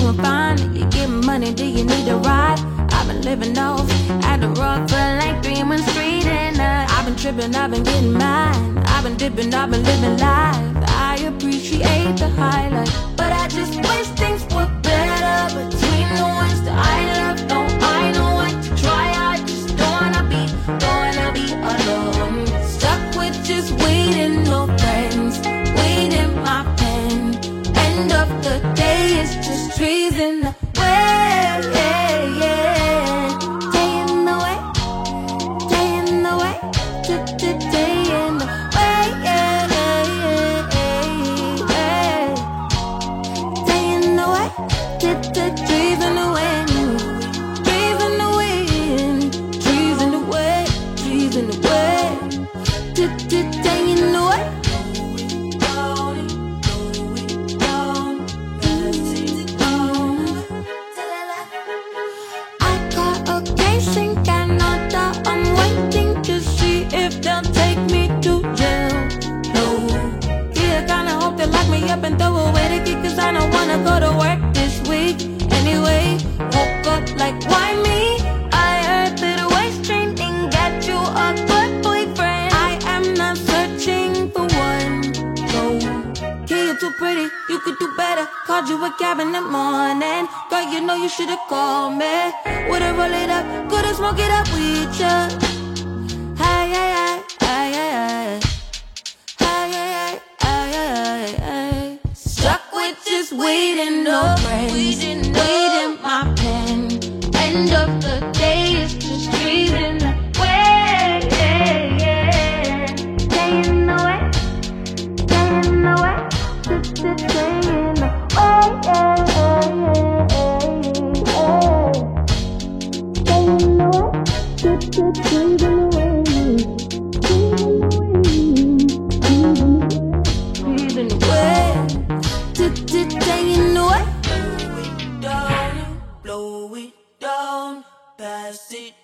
doing fine. You getting money, do you need a ride? I've been living off at the rock for like 3 months straight, and I've been tripping, I've been getting mine. I've been dipping, I've been living life. I appreciate the highlight, but I just wish things were better between the ones that I love. No, I don't want to try, I just don't wanna be alone. Stuck with just waiting, no friends, waiting my pen. End of the day, it's just trees in the way. Up and throw away the key, cause I don't wanna go to work this week. Anyway, woke up like, why me? I heard that a waist train didn't get you a good boyfriend. I am not searching for one, no. Kid, you're too pretty, you could do better. Called you a cab in the morning. Girl, you know you should've called me. Would've roll it up, could've smoke it up with ya. Hey, hey, hey, hey, hey, hey. Just waiting, no friends, waiting my pen. End of the day, it's just trees in the way. Stay in the way, stay in the way, stay in the way. Stay in the way, trees in the way. Trees in the way. Blow it down, pass it